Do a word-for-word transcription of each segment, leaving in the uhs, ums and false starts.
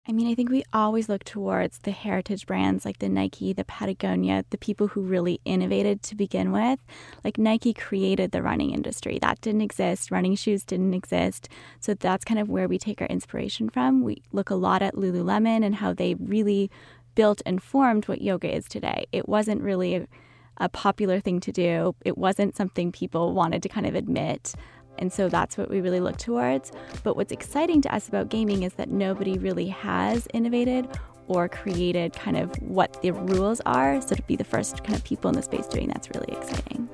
I mean, I think we always look towards the heritage brands like the Nike, the Patagonia, the people who really innovated to begin with. Like Nike created the running industry. That didn't exist. Running shoes didn't exist. So that's kind of where we take our inspiration from. We look a lot at Lululemon and how they really built and formed what yoga is today. It wasn't really a, a popular thing to do. It wasn't something people wanted to kind of admit. And so that's what we really look towards. But what's exciting to us about gaming is that nobody really has innovated or created kind of what the rules are. So to be the first kind of people in the space doing that's really exciting.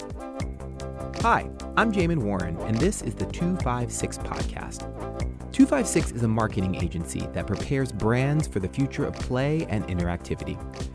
Hi, I'm Jamin Warren, and this is the two five six podcast. two five six is a marketing agency that prepares brands for the future of play and interactivity.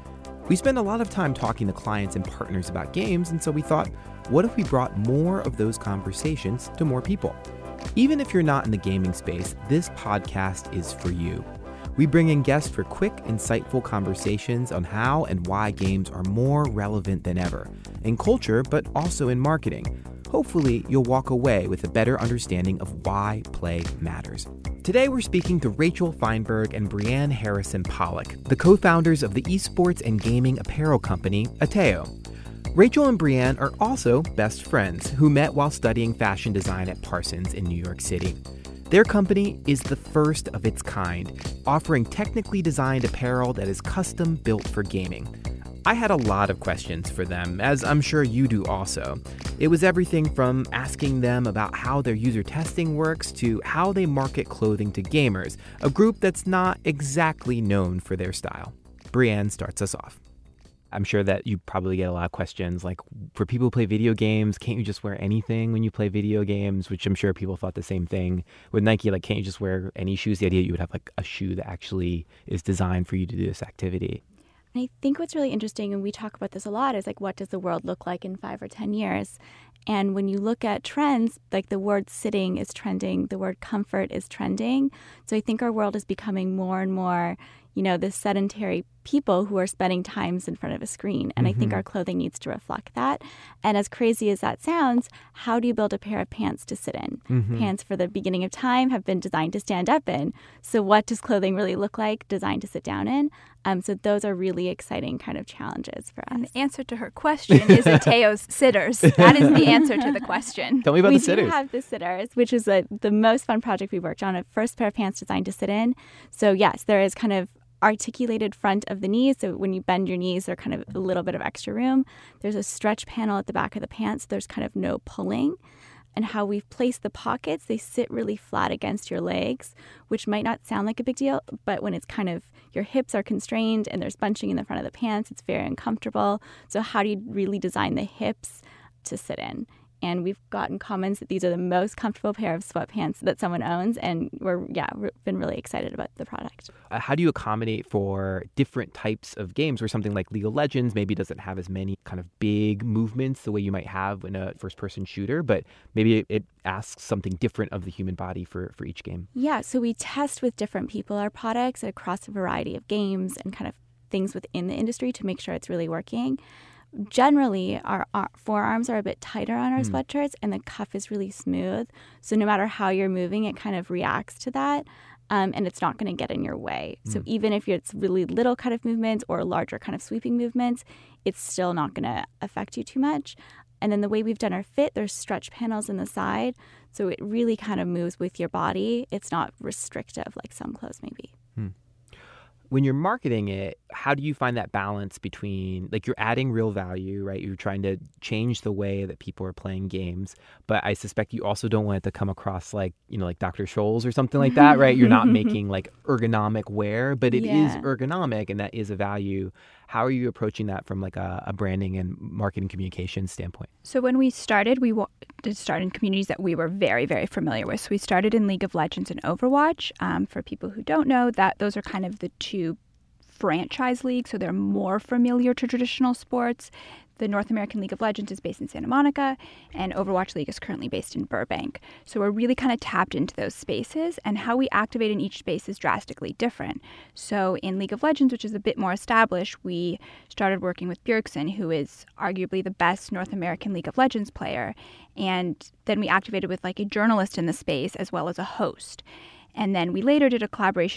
We spend a lot of time talking to clients and partners about games, and so we thought, what if we brought more of those conversations to more people? Even if you're not in the gaming space, this podcast is for you. We bring in guests for quick, insightful conversations on how and why games are more relevant than ever, in culture, but also in marketing. Hopefully, you'll walk away with a better understanding of why play matters. Today, we're speaking to Rachel Feinberg and Brianne Harrison Pollock, the co-founders of the esports and gaming apparel company, Ateo. Rachel and Brianne are also best friends who met while studying fashion design at Parsons in New York City. Their company is the first of its kind, offering technically designed apparel that is custom built for gaming. I had a lot of questions for them, as I'm sure you do also. It was everything from asking them about how their user testing works to how they market clothing to gamers, a group that's not exactly known for their style. Brianne starts us off. I'm sure that you probably get a lot of questions like, for people who play video games, can't you just wear anything when you play video games? Which I'm sure people thought the same thing. With Nike, like, can't you just wear any shoes? The idea you would have like a shoe that actually is designed for you to do this activity. I think what's really interesting, and we talk about this a lot, is like, what does the world look like in five or ten years? And when you look at trends, like the word sitting is trending, the word comfort is trending. So I think our world is becoming more and more, you know, the sedentary people who are spending times in front of a screen. And mm-hmm. I think our clothing needs to reflect that. And as crazy as that sounds, how do you build a pair of pants to sit in? Mm-hmm. Pants for the beginning of time have been designed to stand up in. So what does clothing really look like designed to sit down in? Um, so those are really exciting kind of challenges for us. And the answer to her question is Ateo's sitters. That is the answer to the question. Tell me about we the sitters. We do have the sitters, which is a, the most fun project we worked on, a first pair of pants designed to sit in. So yes, there is kind of articulated front of the knees. So when you bend your knees, there's kind of a little bit of extra room. There's a stretch panel at the back of the pants. So there's kind of no pulling. And how we've placed the pockets, they sit really flat against your legs, which might not sound like a big deal, but when it's kind of your hips are constrained and there's bunching in the front of the pants, it's very uncomfortable. So how do you really design the hips to sit in? And we've gotten comments that these are the most comfortable pair of sweatpants that someone owns. And we're, yeah, we've been really excited about the product. Uh, how do you accommodate for different types of games where something like League of Legends maybe doesn't have as many kind of big movements the way you might have in a first-person shooter, but maybe it, it asks something different of the human body for, for each game? Yeah, so we test with different people our products across a variety of games and kind of things within the industry to make sure it's really working. Generally, our, our forearms are a bit tighter on our mm. sweatshirts, and the cuff is really smooth. So no matter how you're moving, it kind of reacts to that, um, and it's not going to get in your way. Mm. So even if it's really little kind of movements or larger kind of sweeping movements, it's still not going to affect you too much. And then the way we've done our fit, there's stretch panels in the side, so it really kind of moves with your body. It's not restrictive like some clothes may be. Mm. When you're marketing it, how do you find that balance between, like, you're adding real value, right? You're trying to change the way that people are playing games, but I suspect you also don't want it to come across like, you know, like Doctor Scholl's or something like that, right? You're not making like ergonomic wear, but it yeah. is ergonomic, and that is a value. How are you approaching that from like a, a branding and marketing communication standpoint? So when we started, we wa- did start in communities that we were very, very familiar with. So we started in League of Legends and Overwatch. Um, for people who don't know, that those are kind of the two franchise leagues, so they're more familiar to traditional sports. The North American League of Legends is based in Santa Monica, and Overwatch League is currently based in Burbank. So we're really kind of tapped into those spaces, and how we activate in each space is drastically different. So in League of Legends, which is a bit more established, we started working with Bjergsen, who is arguably the best North American League of Legends player. And then we activated with like a journalist in the space as well as a host. And then we later did a collaboration with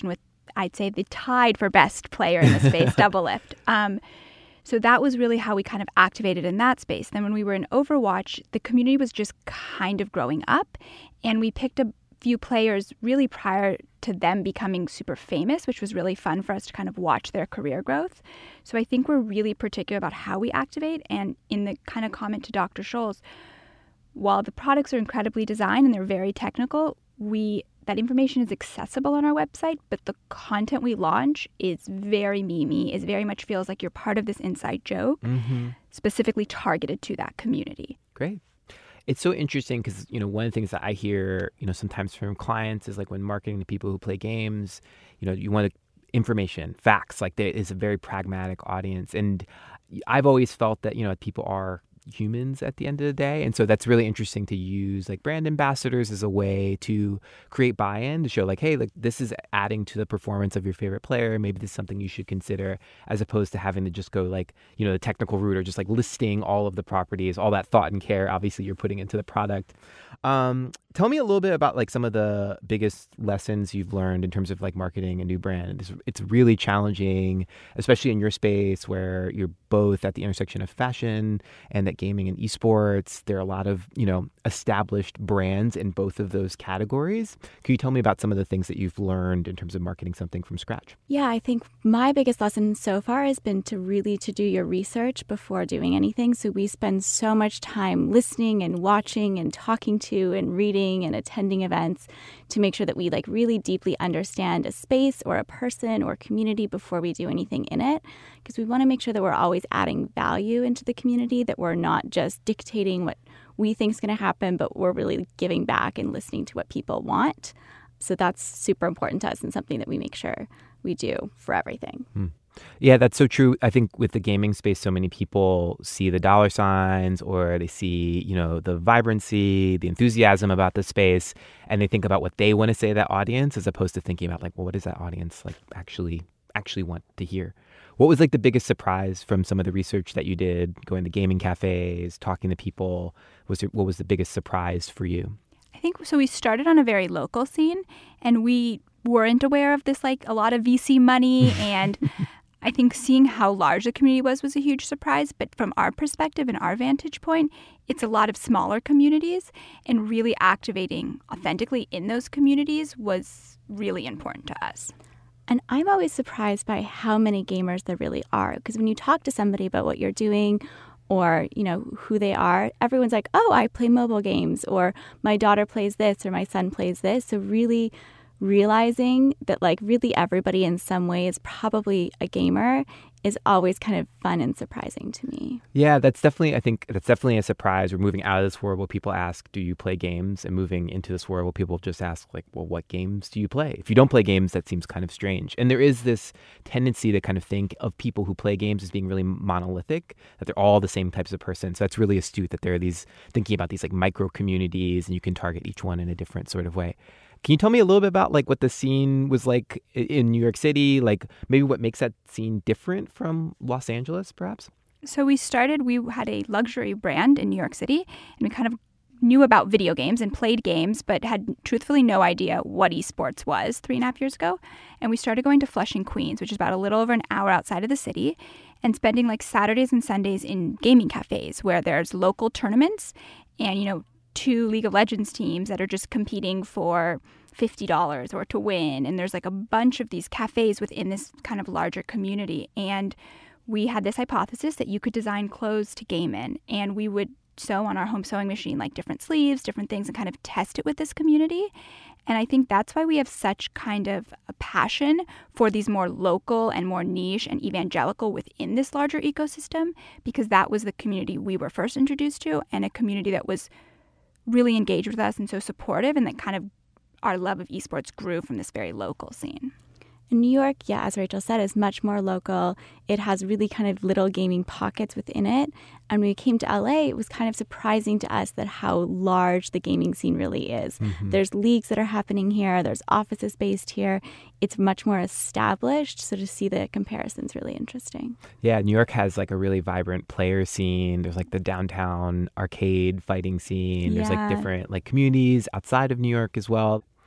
I'd say the tied for best player in the space, Doublelift. Um, so that was really how we kind of activated in that space. Then when we were in Overwatch, the community was just kind of growing up, and we picked a few players really prior to them becoming super famous, which was really fun for us to kind of watch their career growth. So I think we're really particular about how we activate. And in the kind of comment to Doctor Scholes, while the products are incredibly designed and they're very technical, we that information is accessible on our website, but the content we launch is very memey, is very much feels like you're part of this inside joke, mm-hmm. specifically targeted to that community. Great. It's so interesting because, you know, one of the things that I hear, you know, sometimes from clients is like when marketing to people who play games, you know, you want information, facts, like there is a very pragmatic audience. And I've always felt that, you know, people are humans at the end of the day. And so that's really interesting to use like brand ambassadors as a way to create buy-in, to show like, hey, like this is adding to the performance of your favorite player. Maybe this is something you should consider, as opposed to having to just go like, you know, the technical route or just like listing all of the properties, all that thought and care, obviously you're putting into the product. Um, tell me a little bit about like some of the biggest lessons you've learned in terms of like marketing a new brand. It's, it's really challenging, especially in your space where you're both at the intersection of fashion and that gaming and esports. There are a lot of, you know, established brands in both of those categories. Can you tell me about some of the things that you've learned in terms of marketing something from scratch? Yeah, I think my biggest lesson so far has been to really to do your research before doing anything. So we spend so much time listening and watching and talking to and reading and attending events to make sure that we like really deeply understand a space or a person or community before we do anything in it, because we want to make sure that we're always adding value into the community, that we're not just dictating what we think is going to happen, but we're really giving back and listening to what people want. So that's super important to us and something that we make sure we do for everything. Hmm. Yeah, that's so true. I think with the gaming space, so many people see the dollar signs or they see, you know, the vibrancy, the enthusiasm about the space, and they think about what they want to say to that audience as opposed to thinking about like, well, what does that audience like actually actually want to hear? What was like the biggest surprise from some of the research that you did, going to gaming cafes, talking to people? Was there, what was the biggest surprise for you? I think so. We started on a very local scene, and we weren't aware of this, like a lot of V C money. And I think seeing how large the community was was a huge surprise. But from our perspective and our vantage point, it's a lot of smaller communities, and really activating authentically in those communities was really important to us. And I'm always surprised by how many gamers there really are. Because when you talk to somebody about what you're doing or, you know, who they are, everyone's like, oh, I play mobile games, or my daughter plays this, or my son plays this. So really realizing that like really everybody in some way is probably a gamer is always kind of fun and surprising to me. Yeah, that's definitely, I think that's definitely a surprise. We're moving out of this world where people ask, do you play games? And moving into this world where people just ask like, well, what games do you play? If you don't play games, that seems kind of strange. And there is this tendency to kind of think of people who play games as being really monolithic, that they're all the same types of person. So that's really astute that there are these, thinking about these like micro communities and you can target each one in a different sort of way. Can you tell me a little bit about like what the scene was like in New York City? Like maybe what makes that scene different from Los Angeles, perhaps? So we started, we had a luxury brand in New York City, and we kind of knew about video games and played games, but had truthfully no idea what esports was three and a half years ago. And we started going to Flushing, Queens, which is about a little over an hour outside of the city, and spending like Saturdays and Sundays in gaming cafes where there's local tournaments and, you know, two League of Legends teams that are just competing for fifty dollars or to win. And there's like a bunch of these cafes within this kind of larger community. And we had this hypothesis that you could design clothes to game in. And we would sew on our home sewing machine like different sleeves, different things, and kind of test it with this community. And I think that's why we have such kind of a passion for these more local and more niche and evangelical within this larger ecosystem, because that was the community we were first introduced to, and a community that was really engaged with us and so supportive, and that kind of our love of esports grew from this very local scene. In New York, yeah, as Rachel said, is much more local. It has really kind of little gaming pockets within it. And when we came to L A, it was kind of surprising to us that how large the gaming scene really is. Mm-hmm. There's leagues that are happening here. There's offices based here. It's much more established. So to see the comparison is really interesting. Yeah, New York has like a really vibrant player scene. There's like the downtown arcade fighting scene. There's yeah. like different like communities outside of New York as well.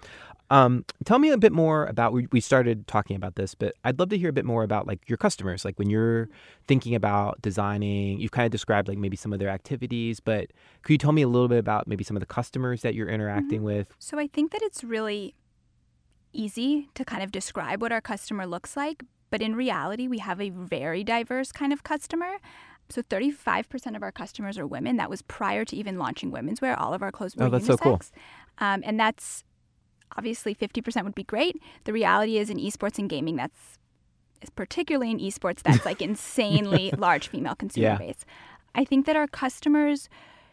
Um, tell me a bit more about, we, we started talking about this, but I'd love to hear a bit more about like your customers. Like when you're thinking about designing, you've kind of described like maybe some of their activities, but could you tell me a little bit about maybe some of the customers that you're interacting Mm-hmm. with? So I think that it's really easy to kind of describe what our customer looks like, but in reality, we have a very diverse kind of customer. So thirty-five percent of our customers are women. That was prior to even launching women's wear. All of our clothes were Oh, that's unisex. so cool. Um, and that's obviously fifty percent would be great. The reality is in esports and gaming, that's particularly in esports, that's like insanely large female consumer Yeah. base. I think that our customers,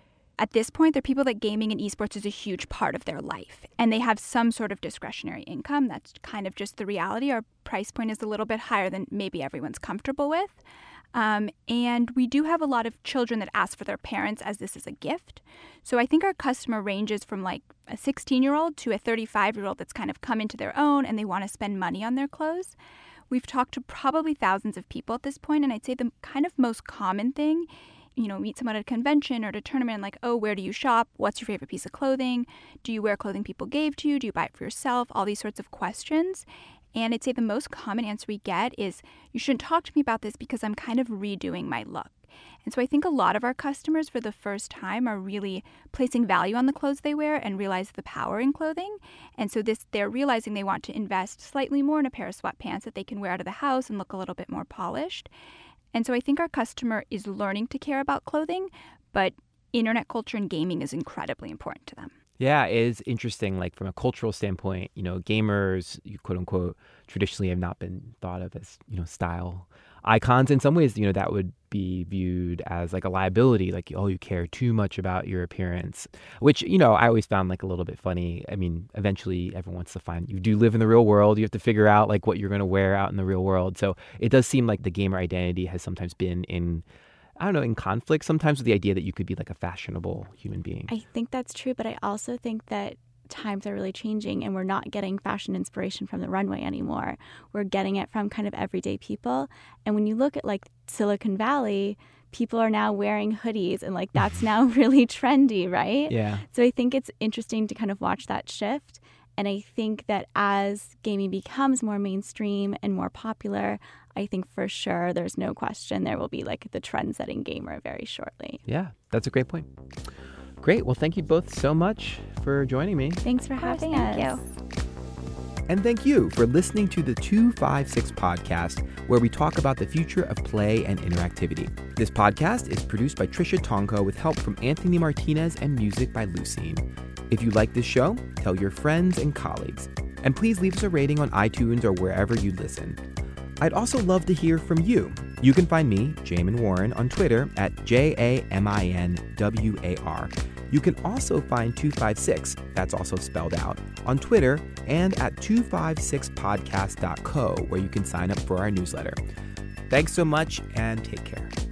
at this point, they're people that gaming and esports is a huge part of their life. And they have some sort of discretionary income. That's kind of just the reality. Our price point is a little bit higher than maybe everyone's comfortable with. Um, and we do have a lot of children that ask for their parents as this is a gift. So I think our customer ranges from like a sixteen-year-old to a thirty-five-year-old that's kind of come into their own and they want to spend money on their clothes. We've talked to probably thousands of people at this point, and I'd say the kind of most common thing, you know, meet someone at a convention or at a tournament, like, oh, where do you shop? What's your favorite piece of clothing? Do you wear clothing people gave to you? Do you buy it for yourself? All these sorts of questions. And I'd say the most common answer we get is, you shouldn't talk to me about this because I'm kind of redoing my look. And so I think a lot of our customers for the first time are really placing value on the clothes they wear and realize the power in clothing. And so this they're realizing they want to invest slightly more in a pair of sweatpants that they can wear out of the house and look a little bit more polished. And so I think our customer is learning to care about clothing, but internet culture and gaming is incredibly important to them. Yeah, it is interesting. Like from a cultural standpoint, you know, gamers, you quote unquote, traditionally have not been thought of as, you know, style icons. In some ways, you know, that would be viewed as like a liability, like, oh, you care too much about your appearance, which, you know, I always found like a little bit funny. I mean, eventually everyone wants to find, you do live in the real world. You have to figure out like what you're going to wear out in the real world. So it does seem like the gamer identity has sometimes been in, I don't know, in conflict sometimes with the idea that you could be like a fashionable human being. I think that's true, but I also think that times are really changing and we're not getting fashion inspiration from the runway anymore. We're getting it from kind of everyday people. And when you look at like Silicon Valley, people are now wearing hoodies and like that's now really trendy, right? Yeah. So I think it's interesting to kind of watch that shift. And I think that as gaming becomes more mainstream and more popular, I think for sure there's no question there will be like the trend-setting gamer very shortly. Yeah, that's a great point. Great. Well, thank you both so much for joining me. Thanks for having Thank us. you. And thank you for listening to the two five six podcast, where we talk about the future of play and interactivity. This podcast is produced by Trisha Tonko with help from Anthony Martinez and music by Lucine. If you like this show, tell your friends and colleagues. And please leave us a rating on iTunes or wherever you listen. I'd also love to hear from you. You can find me, Jamin Warren, on Twitter at J A M I N W A R. You can also find two five six, that's also spelled out, on Twitter and at two five six podcast dot co, where you can sign up for our newsletter. Thanks so much and take care.